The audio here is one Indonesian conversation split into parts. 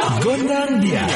Gondang dia.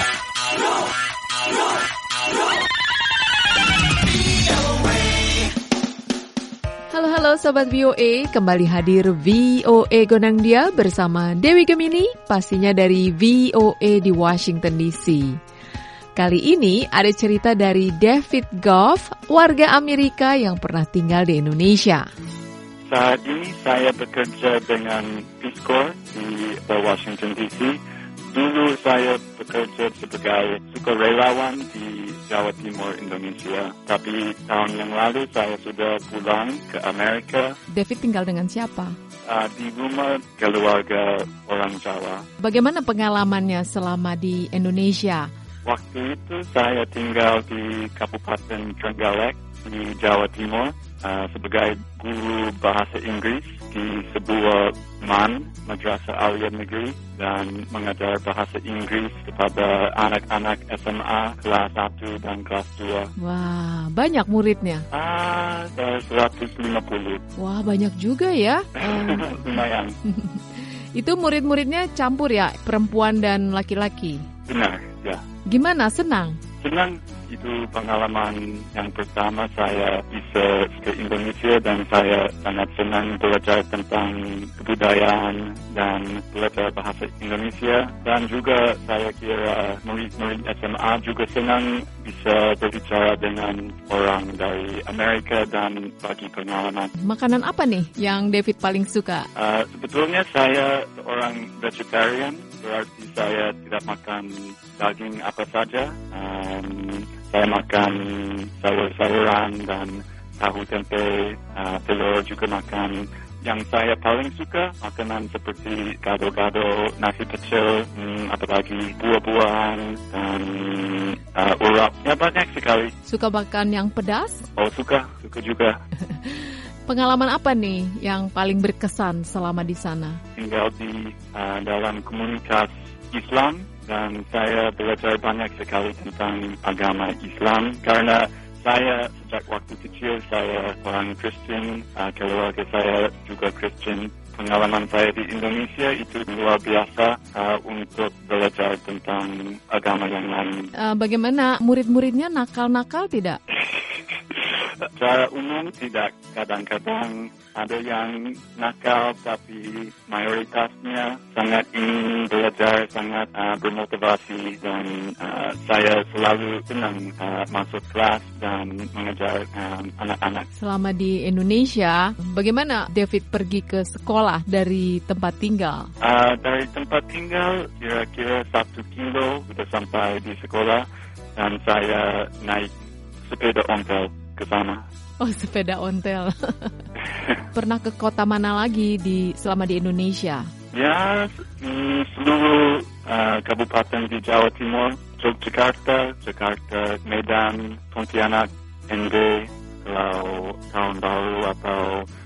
Halo Sobat VOA, kembali hadir VOA Gondang Dia bersama Dewi Gemini, pastinya dari VOA di Washington DC. Kali ini ada cerita dari David Goff, warga Amerika yang pernah tinggal di Indonesia. Saat ini saya bekerja dengan Peace Corps di Washington DC. Dulu saya bekerja sebagai sukarelawan di Jawa Timur, Indonesia. Tapi tahun yang lalu saya sudah pulang ke Amerika. David tinggal dengan siapa? Di rumah keluarga orang Jawa. Bagaimana pengalamannya selama di Indonesia? Waktu itu saya tinggal di Kabupaten Trenggalek di Jawa Timur sebagai guru bahasa Inggris di sebuah madrasah aliyah negeri dan mengajar bahasa Inggris kepada anak-anak SMA kelas 1 dan kelas 2. Wah, banyak muridnya? 150. Wah, banyak juga ya. Lumayan. Itu murid-muridnya campur ya, perempuan dan laki-laki? Benar, ya. Gimana, senang? Senang. Itu pengalaman yang pertama saya bisa ke Indonesia dan saya sangat senang belajar tentang kebudayaan dan belajar bahasa Indonesia. Dan juga saya kira murid-murid SMA juga senang bisa berbicara dengan orang dari Amerika dan bagi pengalaman. Makanan apa nih yang David paling suka? Sebetulnya saya seorang vegetarian, berarti saya tidak makan daging apa saja. Saya makan sayur-sayuran dan tahu tempe, telur juga makan. Yang saya paling suka makanan seperti gado-gado, nasi pecel, apalagi buah-buahan dan urap. Ya banyak sekali. Suka makan yang pedas? Oh suka juga. Pengalaman apa nih yang paling berkesan selama di sana? Tinggal di dalam komunitas Islam. Dan saya belajar banyak sekali tentang agama Islam karena saya sejak waktu kecil saya orang Kristen, keluarga saya juga Kristen. Pengalaman saya di Indonesia itu luar biasa untuk belajar tentang agama yang lain. Bagaimana murid-muridnya nakal-nakal tidak? Secara umum tidak, kadang-kadang ada yang nakal tapi mayoritasnya sangat ingin belajar, sangat bermotivasi dan saya selalu senang masuk kelas dan mengajar anak-anak. Selama di Indonesia, bagaimana David pergi ke sekolah dari tempat tinggal? Dari tempat tinggal kira-kira 1 kilo sudah sampai di sekolah dan saya naik sepeda ontel ke sana. Oh, sepeda ontel. Pernah ke kota mana lagi selama di Indonesia? Ya, seluruh kabupaten di Jawa Timur, Yogyakarta, Jakarta, Medan, Pontianak, NB. Kalau tahun baru atau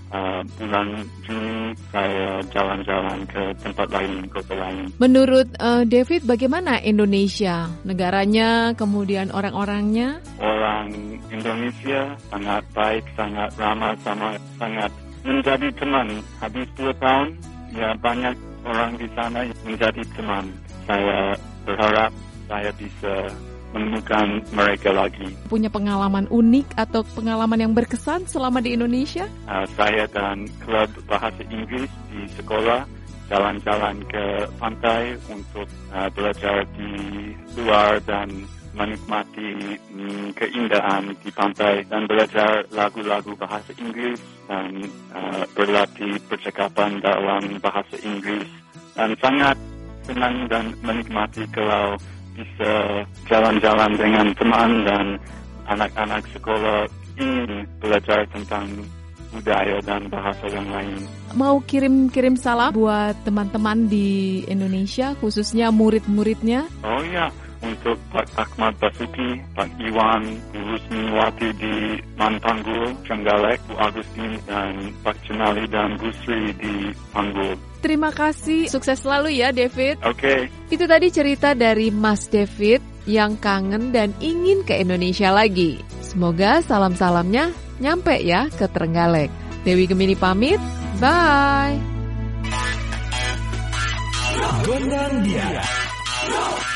bulan Juni saya jalan-jalan ke tempat lain, kota lain. Menurut David, bagaimana Indonesia? Negaranya, kemudian orang-orangnya? Orang Indonesia sangat baik, sangat ramah, sangat menjadi teman. Habis 2 tahun, ya banyak orang di sana menjadi teman. Saya berharap saya bisa menemukan mereka lagi. Punya pengalaman unik atau pengalaman yang berkesan selama di Indonesia? Saya dan klub bahasa Inggris di sekolah jalan-jalan ke pantai untuk belajar di luar dan menikmati keindahan di pantai dan belajar lagu-lagu bahasa Inggris dan berlatih percakapan dalam bahasa Inggris dan sangat senang dan menikmati kalau bisa jalan-jalan dengan teman dan anak-anak sekolah ingin belajar tentang budaya dan bahasa yang lain. Mau kirim salam buat teman-teman di Indonesia, khususnya murid-muridnya? Oh iya, untuk Pak Ahmad Basuki, Pak Iwan, Bu Rusmiwati di Mantanggul, Trenggalek, Bu Agustin, dan Pak Cenali dan Bu Sri di Panggul. Terima kasih, sukses selalu ya David. Oke. Itu tadi cerita dari Mas David yang kangen dan ingin ke Indonesia lagi. Semoga salam-salamnya nyampe ya ke Trenggalek. Dewi Gemini pamit, bye. Gondang dia. No.